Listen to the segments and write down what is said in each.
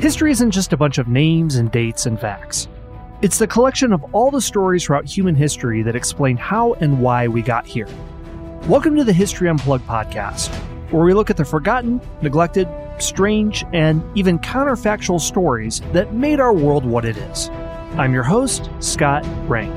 History isn't just a bunch of names and dates and facts. It's the collection of all the stories throughout human history that explain how and why we got here. Welcome to the History Unplugged podcast, where we look at the forgotten, neglected, strange, and even counterfactual stories that made our world what it is. I'm your host, Scott Rank.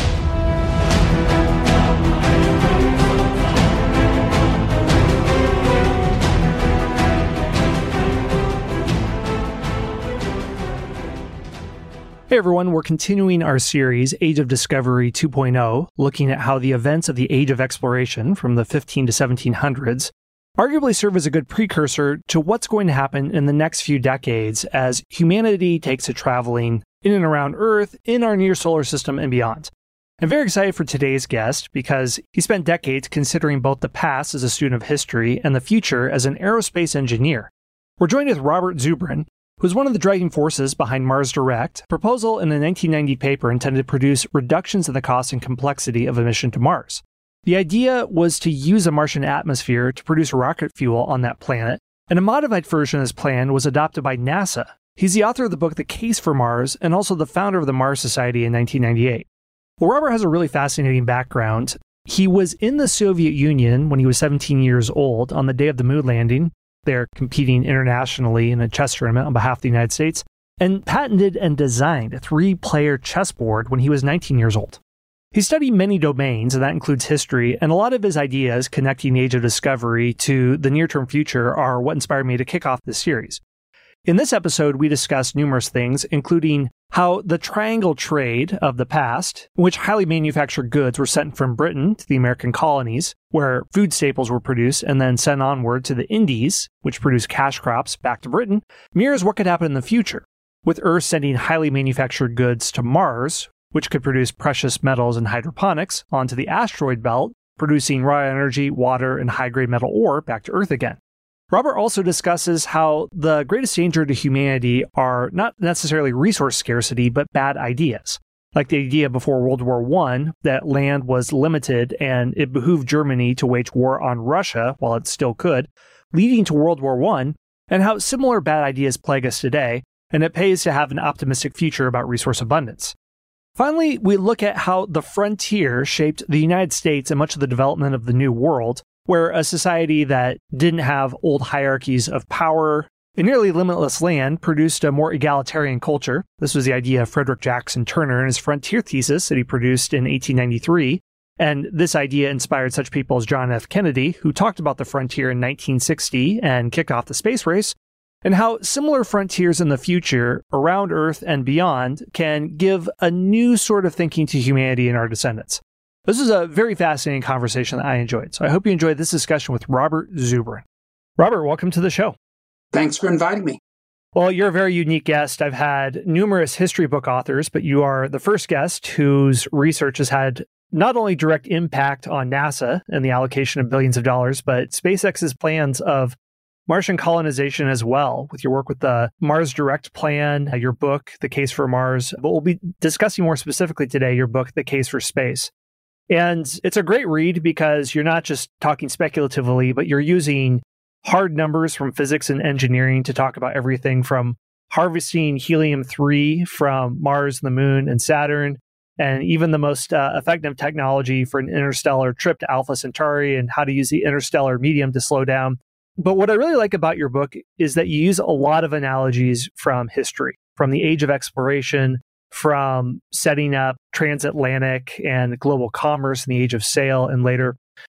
Hey everyone, we're continuing our series, Age of Discovery 2.0, looking at how the events of the Age of Exploration from the 15 to 1700s arguably serve as a good precursor to what's going to happen in the next few decades as humanity takes to traveling in and around Earth, in our near solar system, and beyond. I'm very excited for today's guest because he spent decades considering both the past as a student of history and the future as an aerospace engineer. We're joined with Robert Zubrin, who's one of the driving forces behind Mars Direct, a proposal in a 1990 paper intended to produce reductions in the cost and complexity of a mission to Mars. The idea was to use a Martian atmosphere to produce rocket fuel on that planet, and a modified version of this plan was adopted by NASA. He's the author of the book The Case for Mars, and also the founder of the Mars Society in 1998. Well, Robert has a really fascinating background. He was in the Soviet Union when he was 17 years old on the day of the moon landing. They're competing internationally in a chess tournament on behalf of the United States, and patented and designed a 3-player chessboard when he was 19 years old. He studied many domains, and that includes history, and a lot of his ideas connecting the Age of Discovery to the near-term future are what inspired me to kick off this series. In this episode, we discuss numerous things, including how the triangle trade of the past, in which highly manufactured goods were sent from Britain to the American colonies, where food staples were produced and then sent onward to the Indies, which produced cash crops, back to Britain, mirrors what could happen in the future, with Earth sending highly manufactured goods to Mars, which could produce precious metals and hydroponics, onto the asteroid belt, producing raw energy, water, and high-grade metal ore back to Earth again. Robert also discusses how the greatest danger to humanity are not necessarily resource scarcity, but bad ideas. Like the idea before World War I that land was limited and it behooved Germany to wage war on Russia while it still could, leading to World War I, and how similar bad ideas plague us today, and it pays to have an optimistic future about resource abundance. Finally, we look at how the frontier shaped the United States and much of the development of the New World, where a society that didn't have old hierarchies of power and nearly limitless land produced a more egalitarian culture. This was the idea of Frederick Jackson Turner in his Frontier thesis that he produced in 1893. And this idea inspired such people as John F. Kennedy, who talked about the frontier in 1960 and kicked off the space race, and how similar frontiers in the future around Earth and beyond can give a new sort of thinking to humanity and our descendants. This is a very fascinating conversation that I enjoyed, so I hope you enjoyed this discussion with Robert Zubrin. Robert, welcome to the show. Thanks for inviting me. Well, you're a very unique guest. I've had numerous history book authors, but you are the first guest whose research has had not only direct impact on NASA and the allocation of billions of dollars, but SpaceX's plans of Martian colonization as well, with your work with the Mars Direct plan, your book, The Case for Mars. But we'll be discussing more specifically today your book, The Case for Space. And it's a great read because you're not just talking speculatively, but you're using hard numbers from physics and engineering to talk about everything from harvesting helium-3 from Mars, the Moon, and Saturn, and even the most effective technology for an interstellar trip to Alpha Centauri and how to use the interstellar medium to slow down. But what I really like about your book is that you use a lot of analogies from history, from the Age of Exploration, from setting up transatlantic and global commerce in the Age of Sail and later.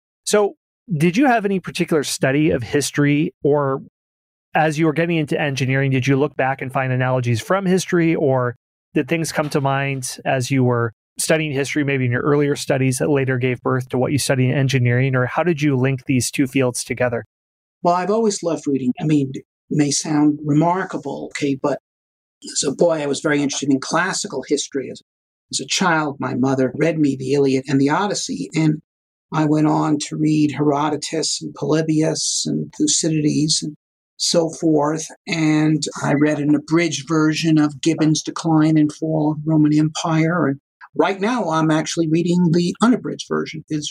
So did you have any particular study of history, or as you were getting into engineering, did you look back and find analogies from history, or did things come to mind as you were studying history, maybe in your earlier studies that later gave birth to what you studied in engineering, or how did you link these two fields together? Well, I've always loved reading. I mean, it may sound remarkable, okay, but as a boy, I was very interested in classical history. As a child, my mother read me the Iliad and the Odyssey, and I went on to read Herodotus and Polybius and Thucydides and so forth. And I read an abridged version of Gibbon's Decline and Fall of the Roman Empire. And right now, I'm actually reading the unabridged version. It's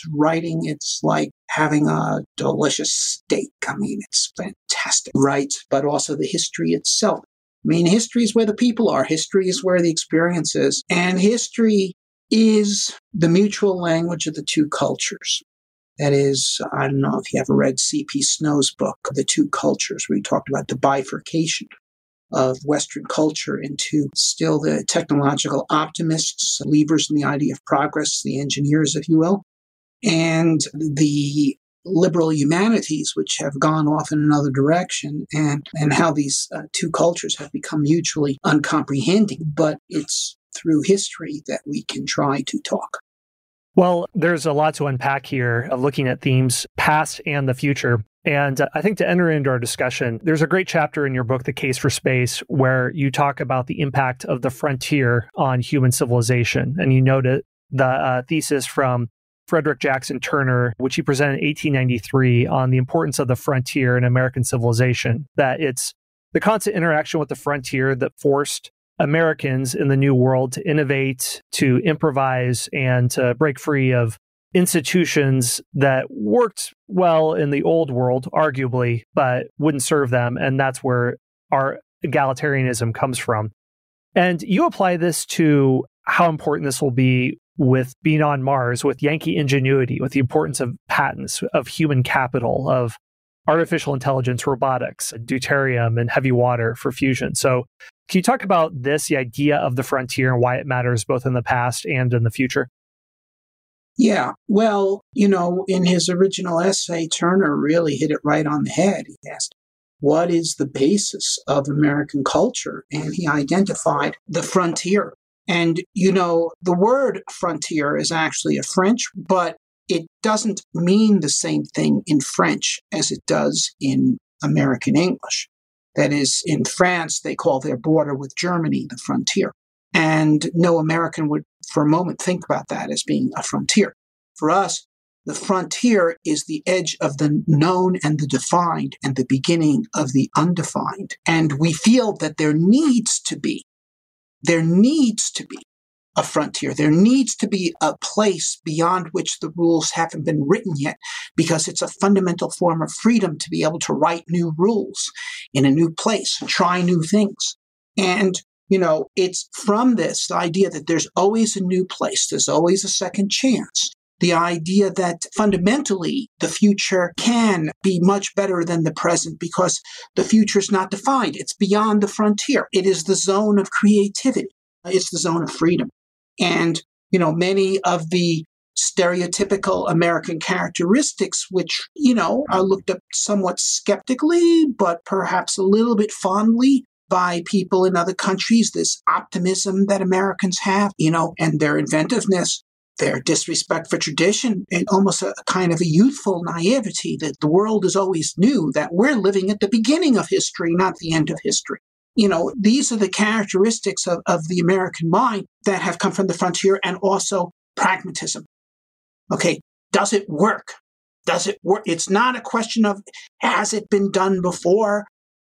like having a delicious steak. I mean, it's fantastic, right? But also the history itself. mean, history is where the people are. History is where the experience is. And history is the mutual language of the two cultures. That is, I don't know if you ever read C.P. Snow's book, The Two Cultures, where he talked about the bifurcation of Western culture into still the technological optimists, believers in the idea of progress, the engineers, if you will, and the liberal humanities, which have gone off in another direction, and how these two cultures have become mutually uncomprehending. But it's through history that we can try to talk. Well, there's a lot to unpack here of looking at themes, past and the future. And I think to enter into our discussion, there's a great chapter in your book, The Case for Space, where you talk about the impact of the frontier on human civilization. And you noted the thesis from Frederick Jackson Turner, which he presented in 1893 on the importance of the frontier in American civilization, that it's the constant interaction with the frontier that forced Americans in the New World to innovate, to improvise, and to break free of institutions that worked well in the old world, arguably, but wouldn't serve them. And that's where our egalitarianism comes from. And you apply this to how important this will be with being on Mars, with Yankee ingenuity, with the importance of patents, of human capital, of artificial intelligence, robotics, deuterium, and heavy water for fusion. So can you talk about this, the idea of the frontier, and why it matters both in the past and in the future? Yeah, well, in his original essay, Turner really hit it right on the head. He asked, what is the basis of American culture? And he identified the frontier. And, the word frontier is actually a French, but it doesn't mean the same thing in French as it does in American English. That is, in France, they call their border with Germany the frontier. And no American would for a moment think about that as being a frontier. For us, the frontier is the edge of the known and the defined and the beginning of the undefined. And we feel that there needs to be a frontier. There needs to be a place beyond which the rules haven't been written yet, because it's a fundamental form of freedom to be able to write new rules in a new place, try new things. And, it's from this, the idea that there's always a new place, there's always a second chance. The idea that fundamentally the future can be much better than the present because the future is not defined. It's beyond the frontier. It is the zone of creativity. It's the zone of freedom. And, many of the stereotypical American characteristics, which, are looked at somewhat skeptically, but perhaps a little bit fondly by people in other countries, this optimism that Americans have, and their inventiveness, their disrespect for tradition, and almost a kind of a youthful naivety that the world is always new, that we're living at the beginning of history, not the end of history. These are the characteristics of the American mind that have come from the frontier, and also pragmatism. Okay, does it work? Does it work? It's not a question of, has it been done before?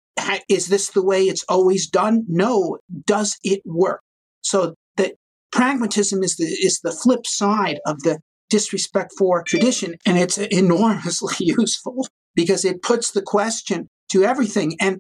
Is this the way it's always done? No, does it work? So that pragmatism is the flip side of the disrespect for tradition, and it's enormously useful because it puts the question to everything. And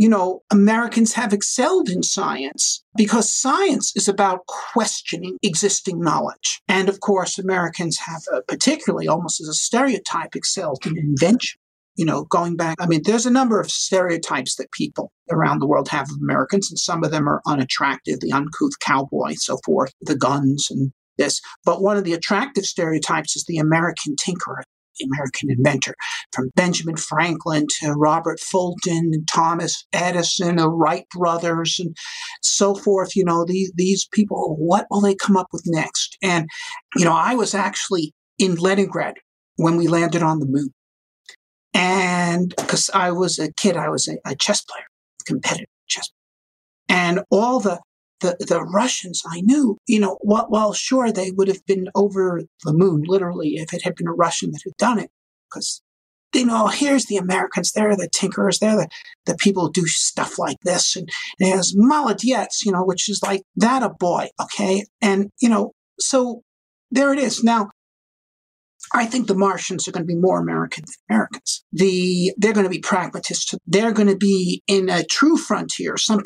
Americans have excelled in science because science is about questioning existing knowledge. And of course, Americans have particularly, almost as a stereotype, excelled in invention. Going back, there's a number of stereotypes that people around the world have of Americans, and some of them are unattractive, the uncouth cowboy, so forth, the guns and this. But one of the attractive stereotypes is the American tinkerer, the American inventor, from Benjamin Franklin to Robert Fulton and Thomas Edison, the Wright brothers, and so forth. These people, what will they come up with next? And, I was actually in Leningrad when we landed on the moon. And because I was a kid, I was a chess player, competitive chess player. And all the Russians I knew, while sure they would have been over the moon, literally, if it had been a Russian that had done it, because, here's the Americans, they're the tinkerers, they're the people who do stuff like this. And there's Molodets, which is like that a boy, okay? And, so there it is. Now, I think the Martians are going to be more American than Americans. They're going to be pragmatists. They're going to be in a true frontier, something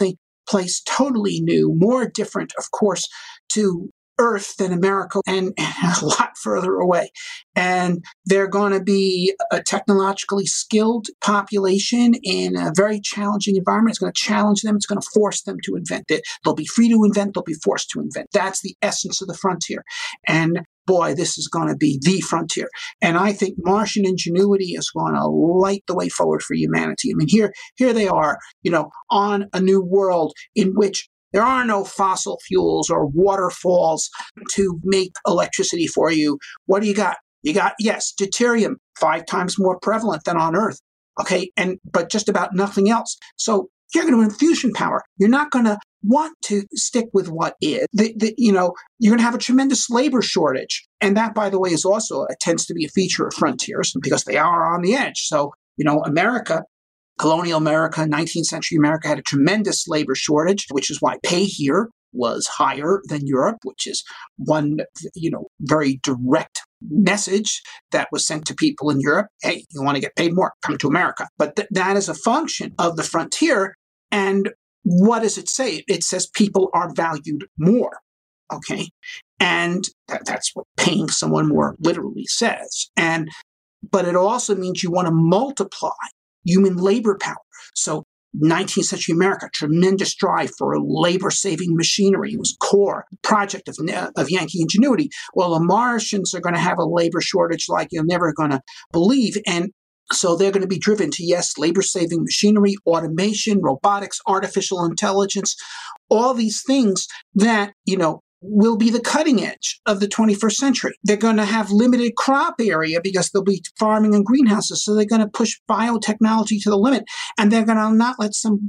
place totally new, more different, of course, to Earth than America and a lot further away. And they're going to be a technologically skilled population in a very challenging environment. It's going to challenge them. It's going to force them to invent it. They'll be free to invent. They'll be forced to invent. That's the essence of the frontier. And boy, this is going to be the frontier. And I think Martian ingenuity is going to light the way forward for humanity. I mean, here they are, on a new world in which there are no fossil fuels or waterfalls to make electricity for you. What do you got? You got, yes, deuterium, 5 times more prevalent than on Earth. Okay, but just about nothing else. So you're going to have fusion power. You're not going to want to stick with what is. You're going to have a tremendous labor shortage. And that, by the way, is also tends to be a feature of frontiers because they are on the edge. So, America, colonial America, 19th century America had a tremendous labor shortage, which is why pay here was higher than Europe, which is one, very direct message that was sent to people in Europe. Hey, you want to get paid more, come to America. But that is a function of the frontier. And what does it say? It says people are valued more. Okay. And that's what paying someone more literally says. But it also means you want to multiply human labor power. So 19th century America, tremendous drive for labor-saving machinery. It was core project of Yankee ingenuity. Well, the Martians are going to have a labor shortage like you're never going to believe. And so they're going to be driven to, yes, labor-saving machinery, automation, robotics, artificial intelligence, all these things that, will be the cutting edge of the 21st century. They're going to have limited crop area because they'll be farming in greenhouses. So they're going to push biotechnology to the limit. And they're going to not let some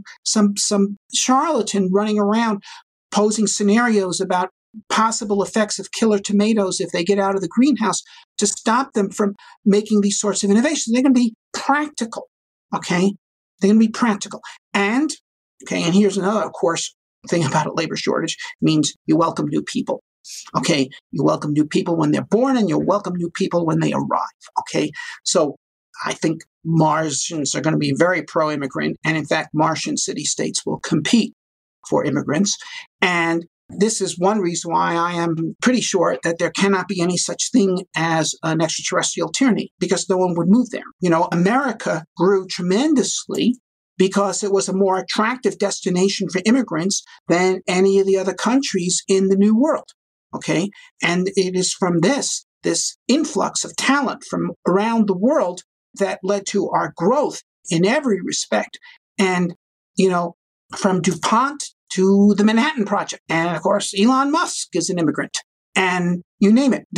charlatan running around posing scenarios about possible effects of killer tomatoes if they get out of the greenhouse to stop them from making these sorts of innovations. They're going to be practical. Okay. They're going to be practical. And here's another, of course, thing about a labor shortage means you welcome new people. Okay. You welcome new people when they're born and you welcome new people when they arrive. Okay. So I think Martians are going to be very pro-immigrant. And in fact, Martian city-states will compete for immigrants. And this is one reason why I am pretty sure that there cannot be any such thing as an extraterrestrial tyranny because no one would move there. America grew tremendously because it was a more attractive destination for immigrants than any of the other countries in the New World. Okay. And it is from this influx of talent from around the world that led to our growth in every respect. And, from DuPont to the Manhattan Project. And of course, Elon Musk is an immigrant and you name it.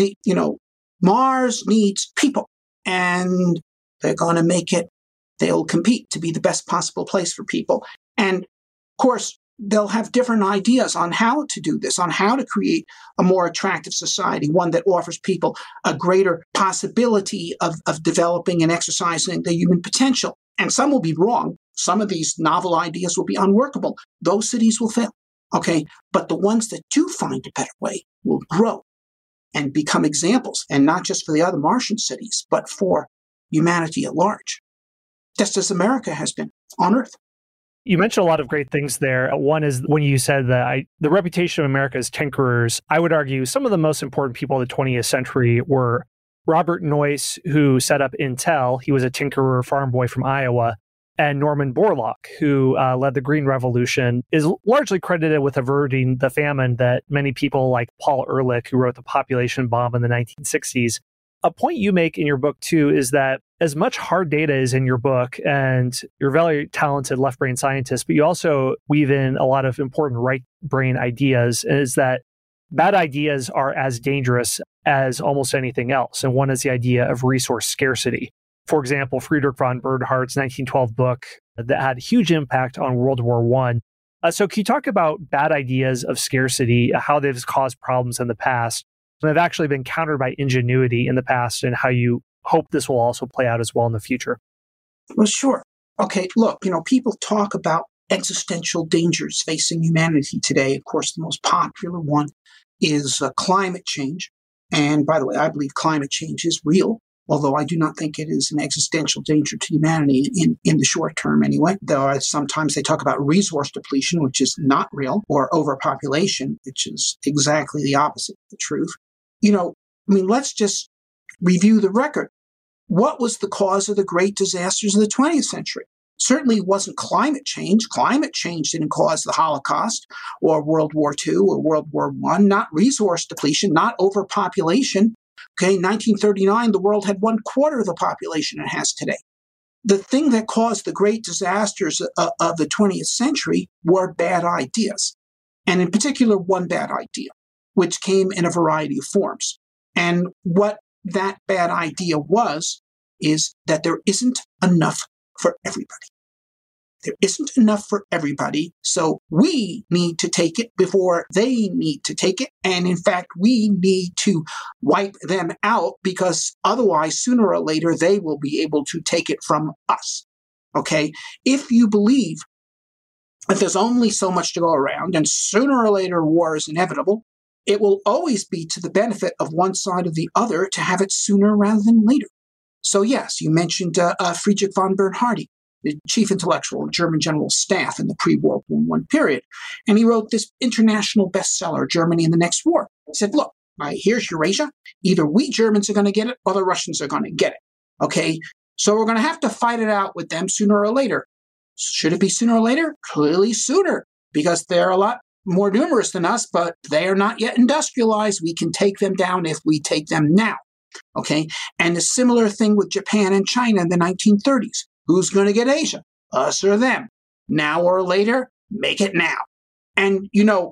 Mars needs people and they're going to make it. They'll compete to be the best possible place for people. And of course, they'll have different ideas on how to do this, on how to create a more attractive society, one that offers people a greater possibility of developing and exercising their human potential. And some will be wrong. Some of these novel ideas will be unworkable. Those cities will fail. Okay. But the ones that do find a better way will grow and become examples, and not just for the other Martian cities, but for humanity at large, just as America has been on Earth. You mentioned a lot of great things there. One is when you said that the reputation of America as tinkerers, I would argue some of the most important people of the 20th century were Robert Noyce, who set up Intel. He was a tinkerer farm boy from Iowa. And Norman Borlaug, who led the Green Revolution, is largely credited with averting the famine that many people like Paul Ehrlich, who wrote The Population Bomb in the 1960s. A point you make in your book, too, is that as much hard data is in your book, and you're a very talented left brain scientist, but you also weave in a lot of important right brain ideas, is that bad ideas are as dangerous as almost anything else. And one is the idea of resource scarcity. For example, Friedrich von Bernhardt's 1912 book that had a huge impact on World War I. So can you talk about bad ideas of scarcity, how they've caused problems in the past, and have actually been countered by ingenuity in the past, and how you hope this will also play out as well in the future? Well, sure. Okay, look, people talk about existential dangers facing humanity today. Of course, the most popular one is climate change. And by the way, I believe climate change is real. although I do not think it is an existential danger to humanity in the short term anyway. Though sometimes they talk about resource depletion, which is not real, or overpopulation, which is exactly the opposite of the truth. Let's just review the record. What was the cause of the great disasters of the 20th century? Certainly it wasn't climate change. Climate change didn't cause the Holocaust or World War II or World War I, not resource depletion, not overpopulation. Okay, 1939, the world had 1/4 of the population it has today. The thing that caused the great disasters of the 20th century were bad ideas, and in particular, one bad idea, which came in a variety of forms. And what that bad idea is that there isn't enough for everybody. There isn't enough for everybody, so we need to take it before they need to take it. And in fact, we need to wipe them out because otherwise, sooner or later, they will be able to take it from us. Okay? If you believe that there's only so much to go around and sooner or later war is inevitable, it will always be to the benefit of one side or the other to have it sooner rather than later. So yes, you mentioned Friedrich von Bernhardi, the chief intellectual of German General Staff in the pre-World War I period. And he wrote this international bestseller, Germany in the Next War. He said, look, here's Eurasia. Either we Germans are going to get it or the Russians are going to get it. Okay, so we're going to have to fight it out with them sooner or later. Should it be sooner or later? Clearly sooner, because they're a lot more numerous than us, but they are not yet industrialized. We can take them down if we take them now. Okay, and a similar thing with Japan and China in the 1930s. Who's going to get Asia? Us or them? Now or later? Make it now. And,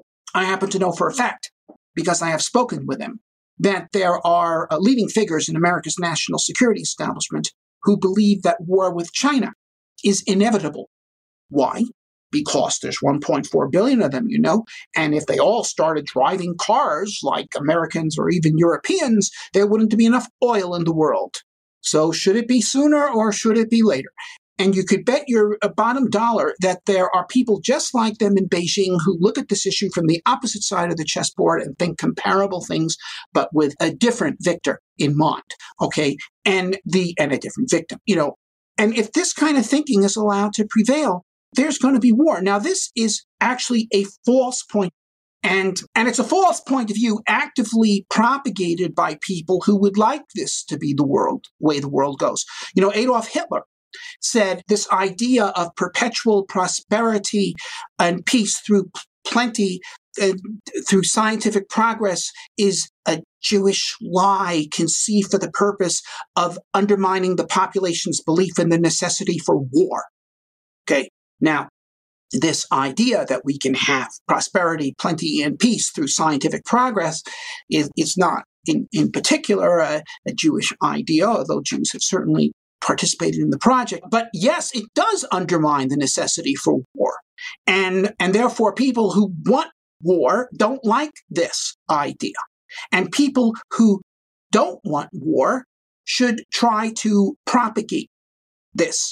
I happen to know for a fact, because I have spoken with them, that there are leading figures in America's national security establishment who believe that war with China is inevitable. Why? Because there's 1.4 billion of them, and if they all started driving cars like Americans or even Europeans, there wouldn't be enough oil in the world. So should it be sooner or should it be later? And you could bet your bottom dollar that there are people just like them in Beijing who look at this issue from the opposite side of the chessboard and think comparable things, but with a different victor in mind, okay? And a different victim, And if this kind of thinking is allowed to prevail, there's going to be war. Now, this is actually a false point. And it's a false point of view actively propagated by people who would like this to be the way the world goes. Adolf Hitler said this idea of perpetual prosperity and peace through plenty, through scientific progress, is a Jewish lie conceived for the purpose of undermining the population's belief in the necessity for war. Okay, now, this idea that we can have prosperity, plenty, and peace through scientific progress is not, in particular, a Jewish idea, although Jews have certainly participated in the project. But yes, it does undermine the necessity for war. And therefore, people who want war don't like this idea. And people who don't want war should try to propagate this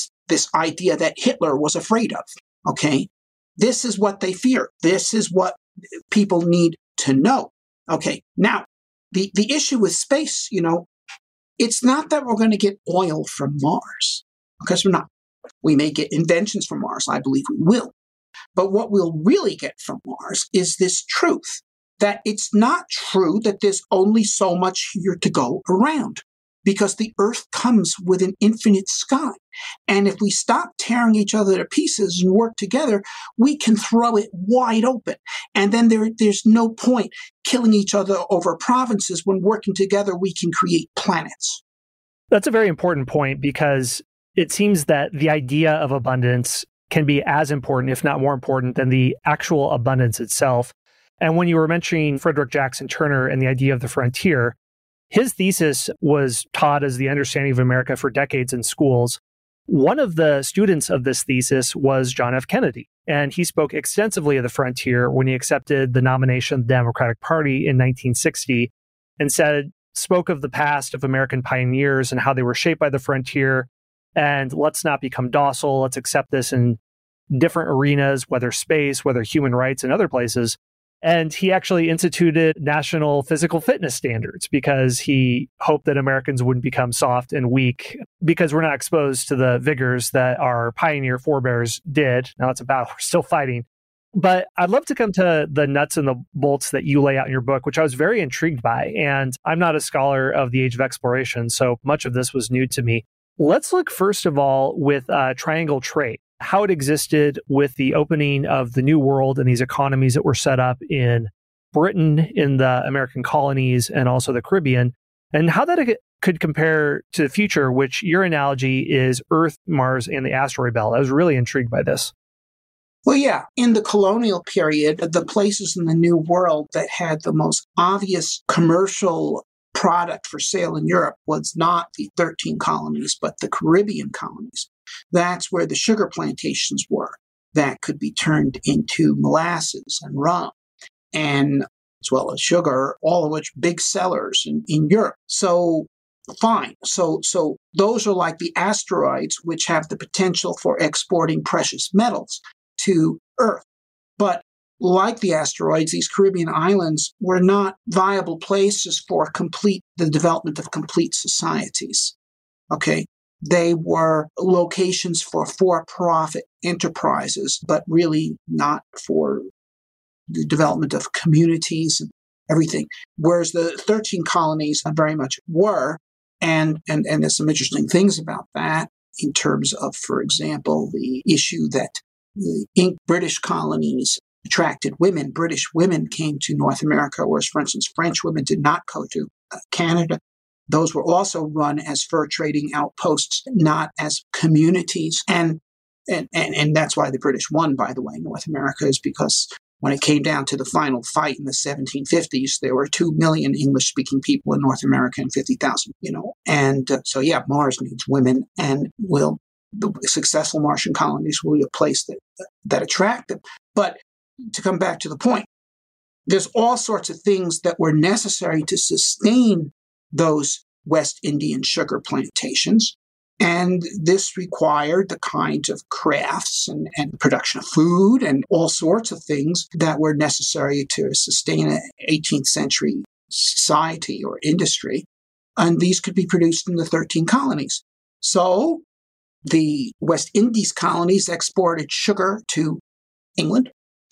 idea that Hitler was afraid of. Okay, this is what they fear. This is what people need to know. Okay, now, the issue with space, it's not that we're going to get oil from Mars, because we're not. We may get inventions from Mars. I believe we will. But what we'll really get from Mars is this truth, that it's not true that there's only so much here to go around, because the Earth comes with an infinite sky. And if we stop tearing each other to pieces and work together, we can throw it wide open. And then there's no point killing each other over provinces. When working together, we can create planets. That's a very important point, because it seems that the idea of abundance can be as important, if not more important, than the actual abundance itself. And when you were mentioning Frederick Jackson Turner and the idea of the frontier, his thesis was taught as the understanding of America for decades in schools. One of the students of this thesis was John F. Kennedy, and he spoke extensively of the frontier when he accepted the nomination of the Democratic Party in 1960, and spoke of the past of American pioneers and how they were shaped by the frontier, and let's not become docile, let's accept this in different arenas, whether space, whether human rights, and other places. And he actually instituted national physical fitness standards because he hoped that Americans wouldn't become soft and weak because we're not exposed to the vigors that our pioneer forebears did. Now it's a battle we're still fighting. But I'd love to come to the nuts and the bolts that you lay out in your book, which I was very intrigued by. And I'm not a scholar of the Age of Exploration, so much of this was new to me. Let's look first of all with triangle trade, how it existed with the opening of the New World and these economies that were set up in Britain, in the American colonies, and also the Caribbean, and how that could compare to the future, which your analogy is Earth, Mars, and the asteroid belt. I was really intrigued by this. Well, yeah, in the colonial period, the places in the New World that had the most obvious commercial product for sale in Europe was not the 13 colonies, but the Caribbean colonies. That's where the sugar plantations were that could be turned into molasses and rum, and as well as sugar, all of which big sellers in Europe. So fine. So those are like the asteroids, which have the potential for exporting precious metals to Earth. But like the asteroids, these Caribbean islands were not viable places for the development of complete societies. Okay. They were locations for for-profit enterprises, but really not for the development of communities and everything. Whereas the 13 colonies very much were, and there's some interesting things about that in terms of, for example, the issue that the British colonies attracted women. British women came to North America, whereas, for instance, French women did not go to Canada. Those were also run as fur trading outposts, not as communities. And that's why the British won, by the way, North America, is because when it came down to the final fight in the 1750s, there were 2 million English-speaking people in North America and 50,000, And so, Mars needs women, and the successful Martian colonies will be a place that attract them. But to come back to the point, there's all sorts of things that were necessary to sustain those West Indian sugar plantations. And this required the kind of crafts and production of food and all sorts of things that were necessary to sustain an 18th century society or industry. And these could be produced in the 13 colonies. So the West Indies colonies exported sugar to England,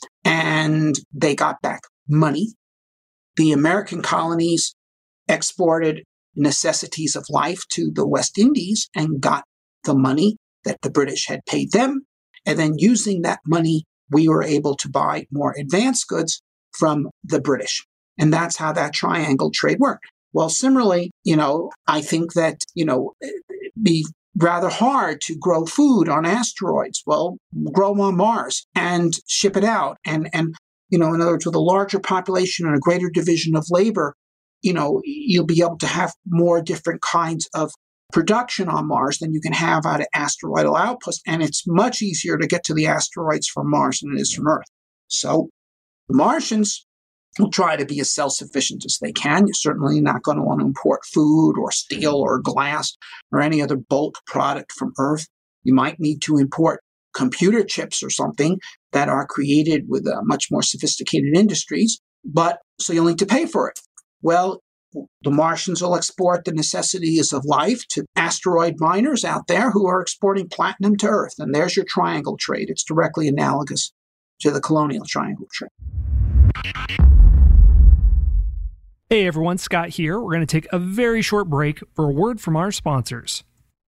and they got back money. The American colonies exported necessities of life to the West Indies and got the money that the British had paid them. And then using that money, we were able to buy more advanced goods from the British. And that's how that triangle trade worked. Well, similarly, I think that, it'd be rather hard to grow food on asteroids. Well, grow on Mars and ship it out. And in other words, with a larger population and a greater division of labor, you'll be able to have more different kinds of production on Mars than you can have out of asteroidal outposts. And it's much easier to get to the asteroids from Mars than it is from Earth. So the Martians will try to be as self-sufficient as they can. You're certainly not going to want to import food or steel or glass or any other bulk product from Earth. You might need to import computer chips or something that are created with much more sophisticated industries, but so you'll need to pay for it. Well, the Martians will export the necessities of life to asteroid miners out there who are exporting platinum to Earth. And there's your triangle trade. It's directly analogous to the colonial triangle trade. Hey everyone, Scott here. We're going to take a very short break for a word from our sponsors.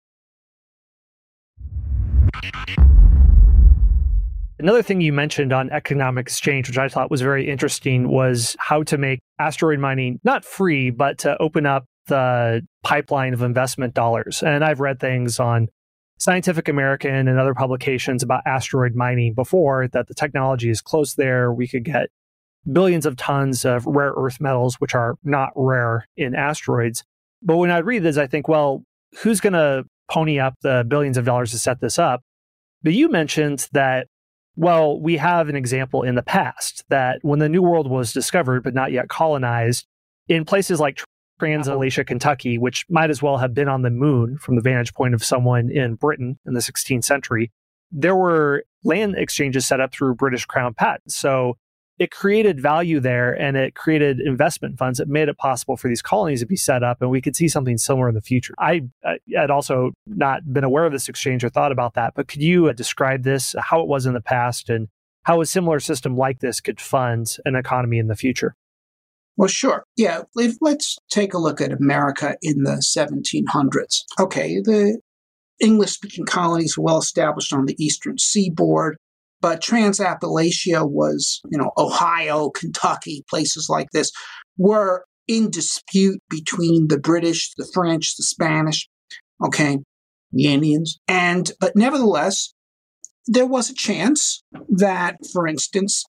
Another thing you mentioned on economic exchange, which I thought was very interesting, was how to make asteroid mining not free, but to open up the pipeline of investment dollars. And I've read things on Scientific American and other publications about asteroid mining before, that the technology is close there. We could get billions of tons of rare earth metals, which are not rare in asteroids. But when I read this, I think, well, who's going to pony up the billions of dollars to set this up? But you mentioned that, well, we have an example in the past that when the New World was discovered, but not yet colonized, in places like Trans-Alaska, Kentucky, which might as well have been on the moon from the vantage point of someone in Britain in the 16th century, there were land exchanges set up through British Crown patents. So it created value there, and it created investment funds that made it possible for these colonies to be set up, and we could see something similar in the future. I had also not been aware of this exchange or thought about that, but could you describe this, how it was in the past, and how a similar system like this could fund an economy in the future? Well, sure. Yeah, let's take a look at America in the 1700s. Okay, the English-speaking colonies were well established on the eastern seaboard, but Trans-Appalachia was, Ohio, Kentucky, places like this were in dispute between the British, the French, the Spanish, okay, the Indians. But nevertheless, there was a chance that, for instance,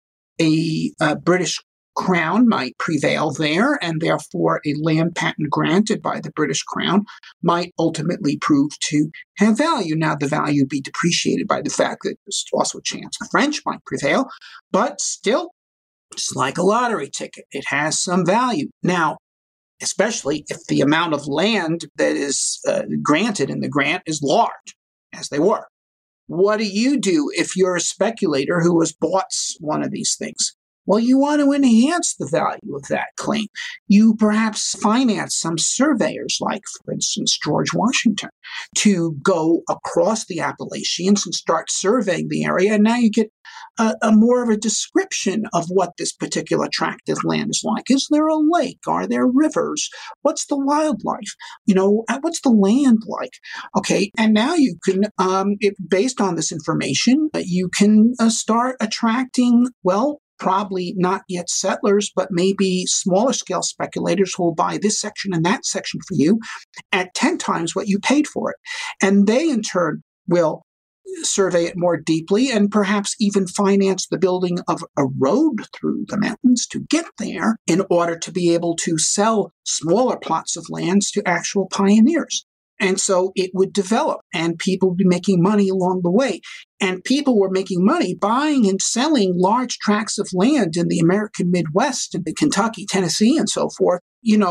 a British crown might prevail there, and therefore a land patent granted by the British crown might ultimately prove to have value. Now, the value be depreciated by the fact that there's also a chance the French might prevail, but still, it's like a lottery ticket. It has some value. Now, especially if the amount of land that is granted in the grant is large, as they were. What do you do if you're a speculator who has bought one of these things? Well, you want to enhance the value of that claim. You perhaps finance some surveyors, like, for instance, George Washington, to go across the Appalachians and start surveying the area. And now you get a more of a description of what this particular tract of land is like. Is there a lake? Are there rivers? What's the wildlife? What's the land like? Okay, and now you can, based on this information, you can start attracting, probably not yet settlers, but maybe smaller scale speculators who will buy this section and that section for you at 10 times what you paid for it. And they, in turn, will survey it more deeply and perhaps even finance the building of a road through the mountains to get there in order to be able to sell smaller plots of lands to actual pioneers. And so it would develop, and people would be making money along the way. And people were making money buying and selling large tracts of land in the American Midwest, in Kentucky, Tennessee, and so forth,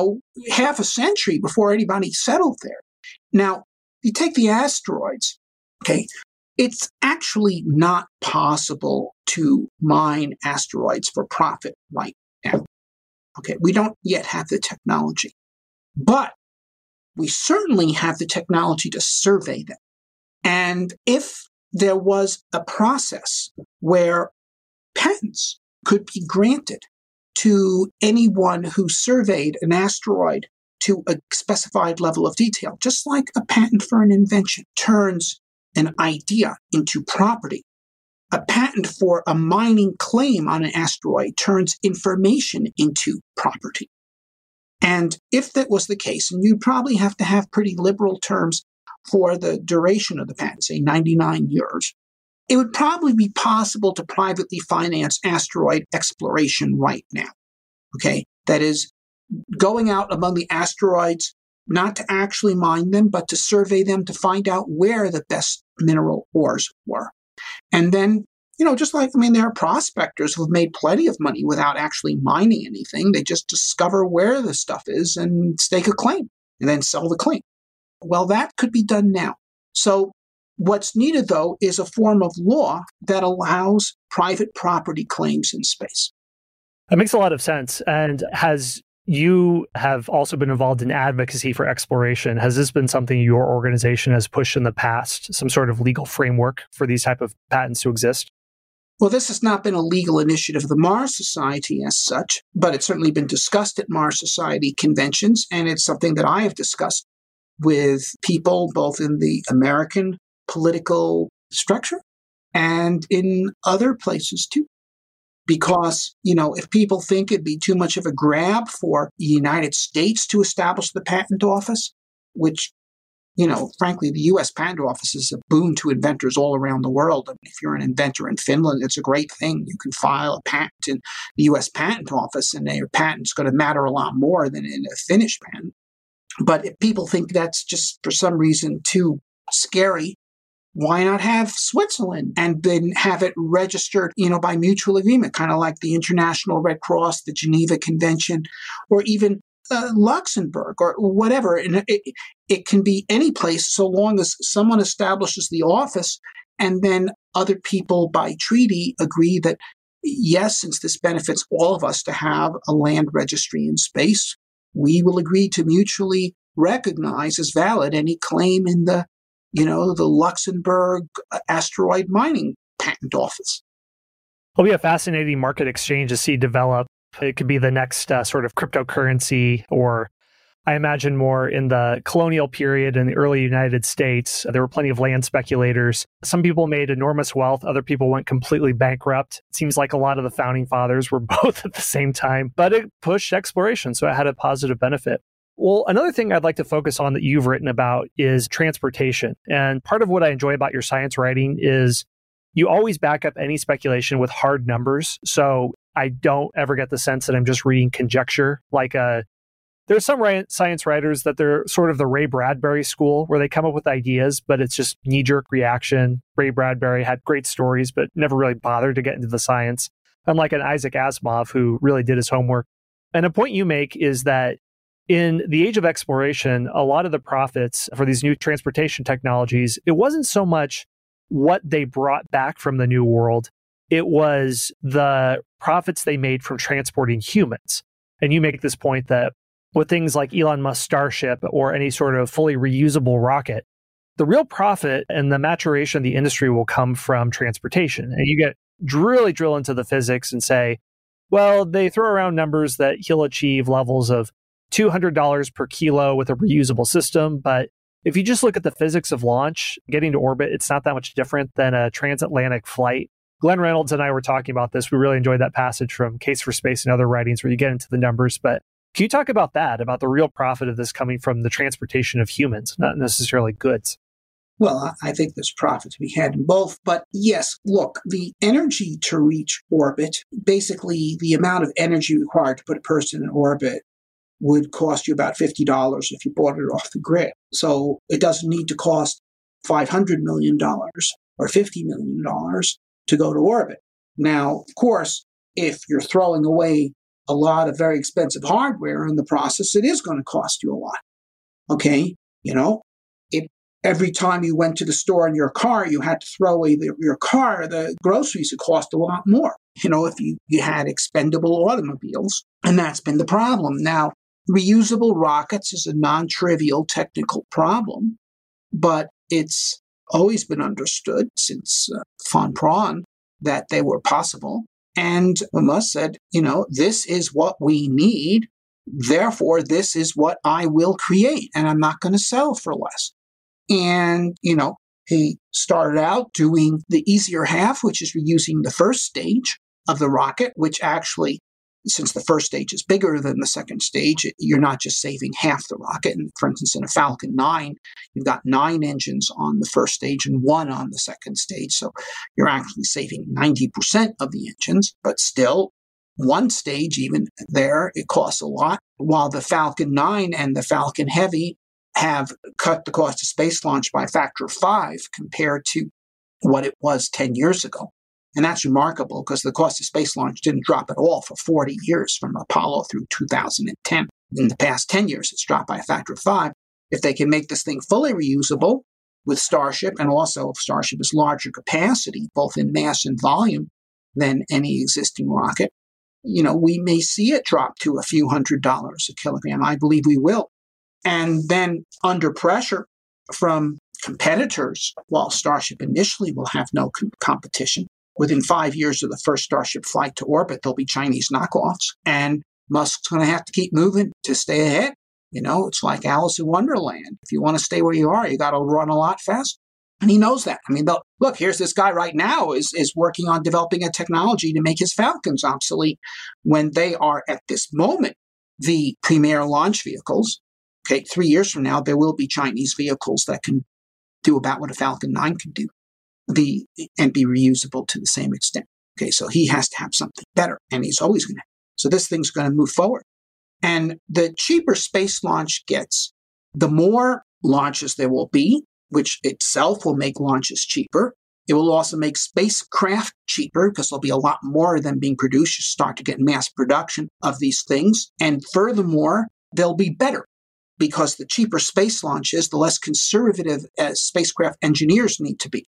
half a century before anybody settled there. Now, you take the asteroids, okay, it's actually not possible to mine asteroids for profit right now. Okay, we don't yet have the technology. But we certainly have the technology to survey them. And if there was a process where patents could be granted to anyone who surveyed an asteroid to a specified level of detail, just like a patent for an invention turns an idea into property, a patent for a mining claim on an asteroid turns information into property. And if that was the case, and you'd probably have to have pretty liberal terms for the duration of the patent, say 99 years, it would probably be possible to privately finance asteroid exploration right now. Okay? That is, going out among the asteroids, not to actually mine them, but to survey them to find out where the best mineral ores were. And then, there are prospectors who've made plenty of money without actually mining anything. They just discover where the stuff is and stake a claim and then sell the claim. Well, that could be done now. So what's needed, though, is a form of law that allows private property claims in space. That makes a lot of sense. And you have also been involved in advocacy for exploration. Has this been something your organization has pushed in the past, some sort of legal framework for these type of patents to exist? Well, this has not been a legal initiative of the Mars Society as such, but it's certainly been discussed at Mars Society conventions, and it's something that I have discussed with people both in the American political structure and in other places too. Because, if people think it'd be too much of a grab for the United States to establish the patent office, which, frankly, the U.S. Patent Office is a boon to inventors all around the world. I mean, if you're an inventor in Finland, it's a great thing. You can file a patent in the U.S. Patent Office, and your patent's going to matter a lot more than in a Finnish patent. But if people think that's just for some reason too scary, why not have Switzerland and then have it registered, by mutual agreement, kind of like the International Red Cross, the Geneva Convention, or even Luxembourg or whatever. And it can be any place so long as someone establishes the office and then other people by treaty agree that yes, since this benefits all of us to have a land registry in space, we will agree to mutually recognize as valid any claim in the Luxembourg asteroid mining patent office. It'll be a fascinating market exchange to see develop. It could be the next sort of cryptocurrency, or I imagine more in the colonial period in the early United States. There were plenty of land speculators. Some people made enormous wealth. Other people went completely bankrupt. It seems like a lot of the founding fathers were both at the same time, but it pushed exploration, so it had a positive benefit. Well, another thing I'd like to focus on that you've written about is transportation. And part of what I enjoy about your science writing is you always back up any speculation with hard numbers. So I don't ever get the sense that I'm just reading conjecture. There's some science writers that they're sort of the Ray Bradbury school, where they come up with ideas, but it's just knee-jerk reaction. Ray Bradbury had great stories, but never really bothered to get into the science, unlike an Isaac Asimov, who really did his homework. And a point you make is that in the age of exploration, a lot of the profits for these new transportation technologies, it wasn't so much what they brought back from the New World, it was the profits they made from transporting humans. And you make this point that with things like Elon Musk's Starship or any sort of fully reusable rocket, the real profit and the maturation of the industry will come from transportation. And you really drill into the physics and say, well, they throw around numbers that he'll achieve levels of $200 per kilo with a reusable system. But if you just look at the physics of launch, getting to orbit, it's not that much different than a transatlantic flight. Glenn Reynolds and I were talking about this. We really enjoyed that passage from Case for Space and other writings where you get into the numbers. But can you talk about that, about the real profit of this coming from the transportation of humans, not necessarily goods? Well, I think there's profit to be had in both. But yes, look, the energy to reach orbit, basically the amount of energy required to put a person in orbit would cost you about $50 if you bought it off the grid. So it doesn't need to cost $500 million or $50 million to go to orbit. Now, of course, if you're throwing away a lot of very expensive hardware in the process, it is going to cost you a lot. Okay? Every time you went to the store in your car, you had to throw away your car, the groceries would cost a lot more. If you had expendable automobiles. And that's been the problem. Now, reusable rockets is a non-trivial technical problem, but it's always been understood since von Braun that they were possible. And Musk said, this is what we need. Therefore, this is what I will create, and I'm not going to sell for less. And, he started out doing the easier half, which is reusing the first stage of the rocket, which actually, since the first stage is bigger than the second stage, you're not just saving half the rocket. And for instance, in a Falcon 9, you've got 9 engines on the first stage and 1 on the second stage. So you're actually saving 90% of the engines, but still, one stage, even there, it costs a lot. While the Falcon 9 and the Falcon Heavy have cut the cost of space launch by a factor of 5 compared to what it was 10 years ago. And that's remarkable because the cost of space launch didn't drop at all for 40 years from Apollo through 2010. In the past 10 years, it's dropped by a factor of 5. If they can make this thing fully reusable with Starship, and also if Starship is larger capacity, both in mass and volume than any existing rocket, we may see it drop to a few $100s a kilogram. I believe we will. And then under pressure from competitors, while Starship initially will have no competition, within 5 years of the first Starship flight to orbit, there'll be Chinese knockoffs. And Musk's going to have to keep moving to stay ahead. It's like Alice in Wonderland. If you want to stay where you are, you got to run a lot faster. And he knows that. Look, here's this guy right now is working on developing a technology to make his Falcons obsolete when they are at this moment the premier launch vehicles. Okay, 3 years from now, there will be Chinese vehicles that can do about what a Falcon 9 can do and be reusable to the same extent. Okay, so he has to have something better, and he's always going to. So this thing's going to move forward. And the cheaper space launch gets, the more launches there will be, which itself will make launches cheaper. It will also make spacecraft cheaper because there'll be a lot more of them being produced. You start to get mass production of these things. And furthermore, they'll be better because the cheaper space launches, the less conservative spacecraft engineers need to be.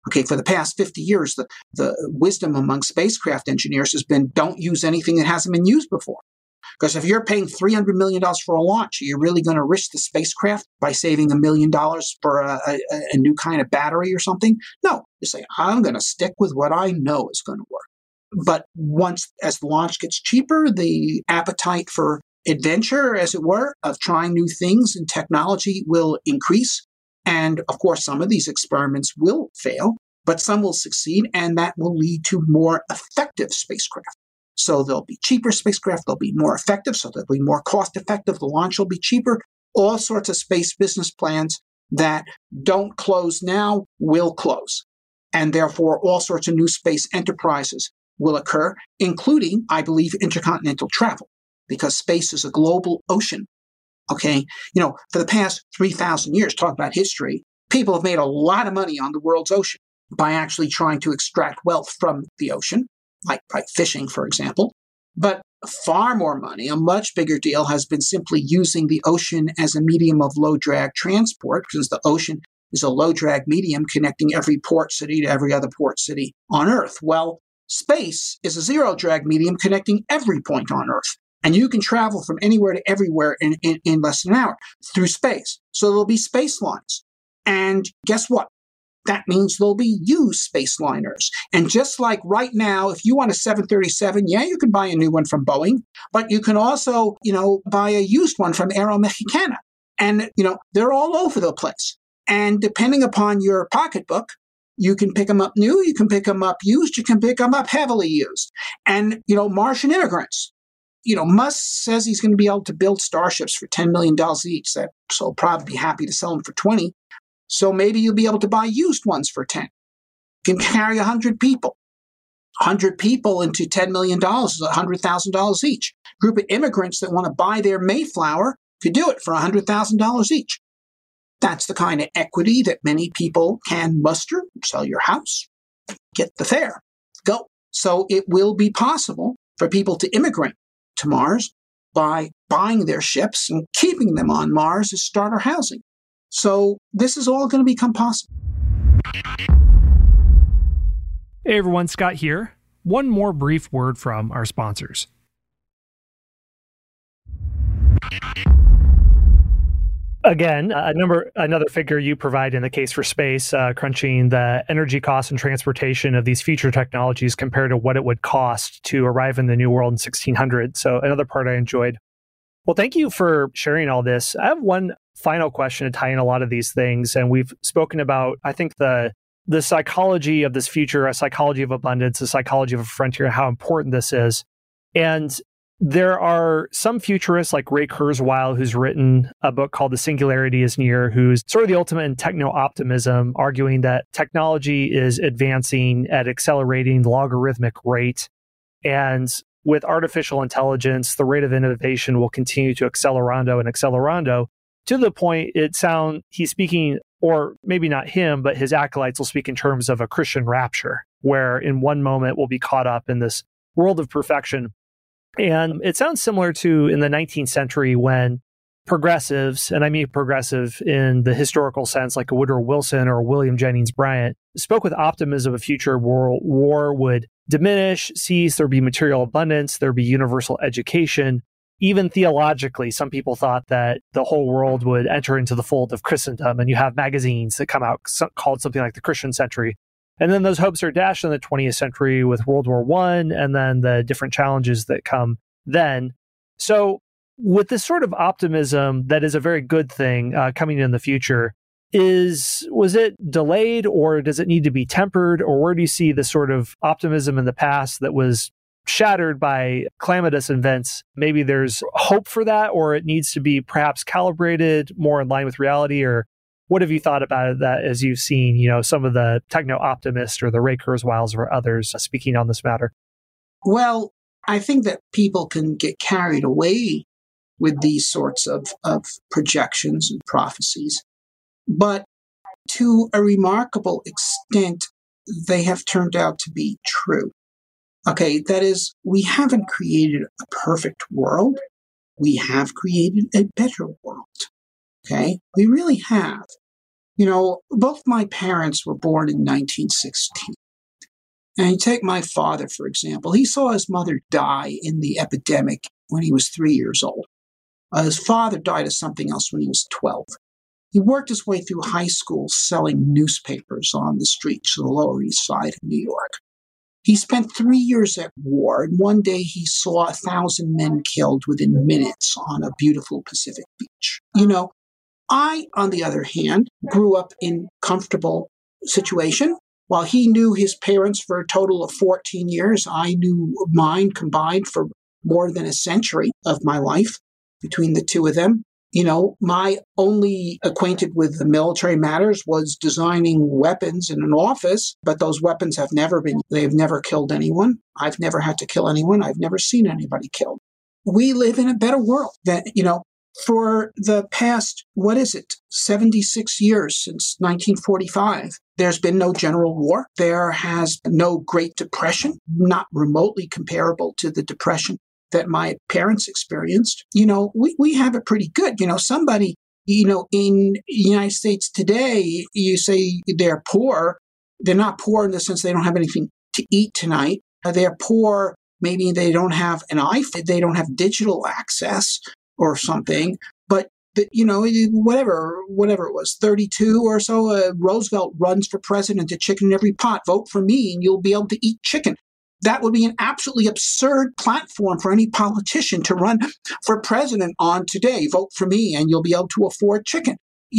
Okay, for the past 50 years, the wisdom among spacecraft engineers has been don't use anything that hasn't been used before. Because if you're paying $300 million for a launch, are you really going to risk the spacecraft by saving $1 million for a new kind of battery or something? No, you say, I'm going to stick with what I know is going to work. But once, as the launch gets cheaper, the appetite for adventure, as it were, of trying new things and technology will increase. And of course, some of these experiments will fail, but some will succeed, and that will lead to more effective spacecraft. So there'll be cheaper spacecraft, they'll be more effective, so they'll be more cost effective, the launch will be cheaper. All sorts of space business plans that don't close now will close. And therefore, all sorts of new space enterprises will occur, including, I believe, intercontinental travel, because space is a global ocean. Okay, for the past 3,000 years, talk about history, people have made a lot of money on the world's ocean by actually trying to extract wealth from the ocean, like by fishing, for example. But far more money, a much bigger deal, has been simply using the ocean as a medium of low-drag transport, because the ocean is a low-drag medium connecting every port city to every other port city on Earth. Well, space is a zero-drag medium connecting every point on Earth. And you can travel from anywhere to everywhere in less than an hour through space. So there'll be space lines. And guess what? That means there'll be used space liners. And just like right now, if you want a 737, yeah, you can buy a new one from Boeing, but you can also, buy a used one from Aeromexicana. And, they're all over the place. And depending upon your pocketbook, you can pick them up new, you can pick them up used, you can pick them up heavily used. And, Martian immigrants. Musk says he's going to be able to build starships for $10 million each. So he'll probably be happy to sell them for 20. So maybe you'll be able to buy used ones for 10. You can carry 100 people. 100 people into $10 million is $100,000 each. A group of immigrants that want to buy their Mayflower could do it for $100,000 each. That's the kind of equity that many people can muster. Sell your house, get the fare, go. So it will be possible for people to immigrate to Mars by buying their ships and keeping them on Mars as starter housing. So this is all going to become possible. Hey everyone, Scott here. One more brief word from our sponsors. Again, another figure you provide in the case for space, crunching the energy costs and transportation of these future technologies compared to what it would cost to arrive in the New World in 1600. So another part I enjoyed. Well, thank you for sharing all this. I have one final question to tie in a lot of these things. And we've spoken about, I think, the psychology of this future, a psychology of abundance, a psychology of a frontier, how important this is. And there are some futurists like Ray Kurzweil, who's written a book called The Singularity is Near, who's sort of the ultimate in techno-optimism, arguing that technology is advancing at accelerating logarithmic rate. And with artificial intelligence, the rate of innovation will continue to accelerando to the point he's speaking, or maybe not him, but his acolytes will speak in terms of a Christian rapture, where in one moment we'll be caught up in this world of perfection. And it sounds similar to in the 19th century when progressives, and I mean progressive in the historical sense, like a Woodrow Wilson or William Jennings Bryan, spoke with optimism of a future where war would diminish, cease, there'd be material abundance, there'd be universal education. Even theologically, some people thought that the whole world would enter into the fold of Christendom, and you have magazines that come out called something like the Christian Century. And then those hopes are dashed in the 20th century with World War I, and then the different challenges that come then. So with this sort of optimism that is a very good thing coming in the future, was it delayed, or does it need to be tempered? Or where do you see the sort of optimism in the past that was shattered by calamitous events? Maybe there's hope for that, or it needs to be perhaps calibrated more in line with reality? Or what have you thought about that as you've seen, some of the techno-optimists or the Ray Kurzweils or others speaking on this matter? Well, I think that people can get carried away with these sorts of projections and prophecies. But to a remarkable extent, they have turned out to be true. Okay, that is, we haven't created a perfect world. We have created a better world. Okay, we really have. Both my parents were born in 1916. And you take my father, for example. He saw his mother die in the epidemic when he was 3 years old. His father died of something else when he was 12. He worked his way through high school selling newspapers on the streets of the Lower East Side of New York. He spent 3 years at war, and one day he saw 1,000 men killed within minutes on a beautiful Pacific beach. I, on the other hand, grew up in comfortable situation. While he knew his parents for a total of 14 years, I knew mine combined for more than a century of my life between the two of them. My only acquainted with the military matters was designing weapons in an office, but those weapons they've never killed anyone. I've never had to kill anyone. I've never seen anybody killed. We live in a better world than, for the past, 76 years since 1945, there's been no general war. There has been no Great Depression, not remotely comparable to the Depression that my parents experienced. We have it pretty good. Somebody, in the United States today, you say they're poor. They're not poor in the sense they don't have anything to eat tonight. They're poor. Maybe they don't have an iPhone. They don't have digital access or something. But, whatever it was, 32 or so, Roosevelt runs for president, a chicken in every pot. Vote for me and you'll be able to eat chicken. That would be an absolutely absurd platform for any politician to run for president on today. Vote for me and you'll be able to afford chicken.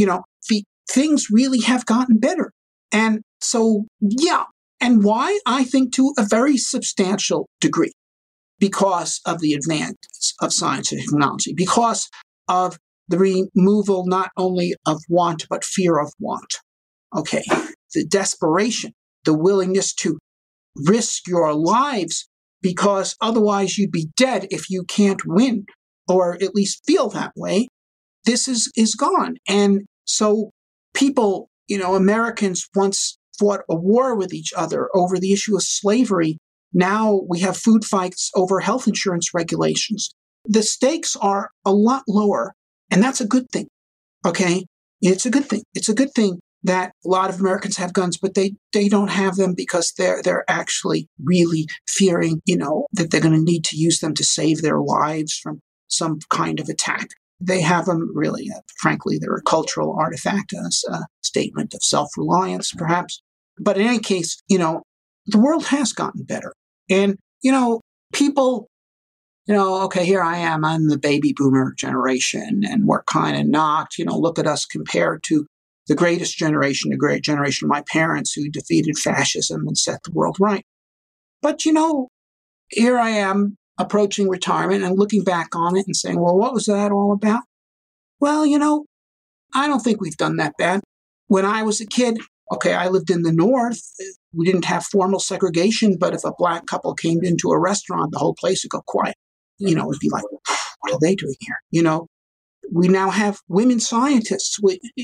Things really have gotten better. And so, yeah. And why? I think to a very substantial degree, because of the advances of science and technology, because of the removal not only of want, but fear of want. Okay. The desperation, the willingness to risk your lives because otherwise you'd be dead if you can't win, or at least feel that way. This is gone. And so people, Americans once fought a war with each other over the issue of slavery. Now we have food fights over health insurance regulations. The stakes are a lot lower, and that's a good thing. Okay? It's a good thing. It's a good thing that a lot of Americans have guns, but they don't have them because they're actually really fearing, that they're going to need to use them to save their lives from some kind of attack. They have them really, frankly, they're a cultural artifact, a statement of self-reliance, perhaps. But in any case, the world has gotten better. And, people, okay, here I am, I'm the baby boomer generation, and we're kind of knocked, look at us compared to the greatest generation, the great generation of my parents who defeated fascism and set the world right. But, here I am approaching retirement and looking back on it and saying, well, what was that all about? Well, I don't think we've done that bad. When I was a kid, okay, I lived in the North. We didn't have formal segregation, but if a black couple came into a restaurant, the whole place would go quiet. It would be like, what are they doing here? We now have women scientists,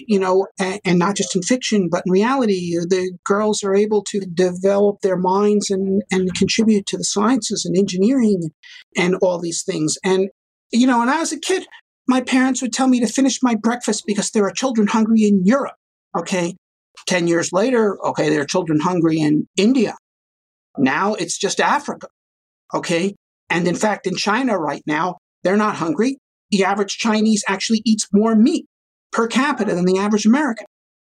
and not just in fiction, but in reality, the girls are able to develop their minds and contribute to the sciences and engineering and all these things. And, when I was a kid, my parents would tell me to finish my breakfast because there are children hungry in Europe. Okay. 10 years later, okay, there are children hungry in India. Now it's just Africa. Okay. And in fact, in China right now, they're not hungry. The average Chinese actually eats more meat per capita than the average American.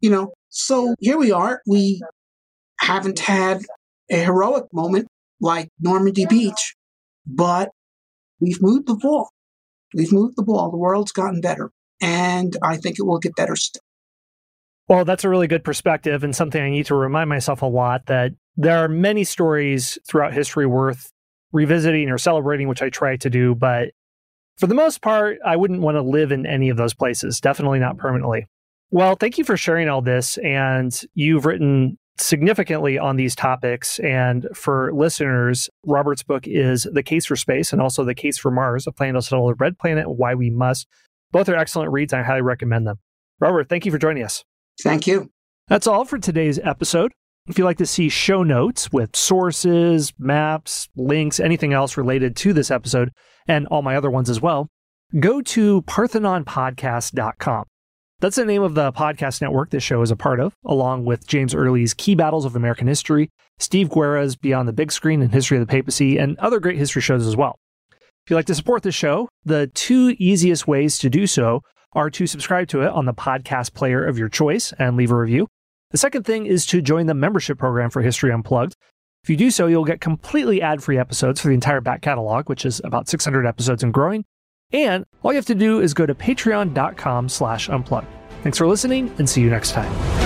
So here we are. We haven't had a heroic moment like Normandy Beach, but we've moved the ball. We've moved the ball. The world's gotten better, and I think it will get better still. Well, that's a really good perspective, and something I need to remind myself a lot, that there are many stories throughout history worth revisiting or celebrating, which I try to do, but for the most part, I wouldn't want to live in any of those places, definitely not permanently. Well, thank you for sharing all this, and you've written significantly on these topics. And for listeners, Robert's book is The Case for Space and also The Case for Mars, A Plan to Settle the Red Planet and Why We Must. Both are excellent reads. I highly recommend them. Robert, thank you for joining us. Thank you. That's all for today's episode. If you'd like to see show notes with sources, maps, links, anything else related to this episode, and all my other ones as well, go to parthenonpodcast.com. That's the name of the podcast network this show is a part of, along with James Early's Key Battles of American History, Steve Guerra's Beyond the Big Screen and History of the Papacy, and other great history shows as well. If you'd like to support the show, the two easiest ways to do so are to subscribe to it on the podcast player of your choice and leave a review. The second thing is to join the membership program for History Unplugged. If you do so, you'll get completely ad-free episodes for the entire back catalog, which is about 600 episodes and growing. And all you have to do is go to patreon.com/unplugged. Thanks for listening, and see you next time.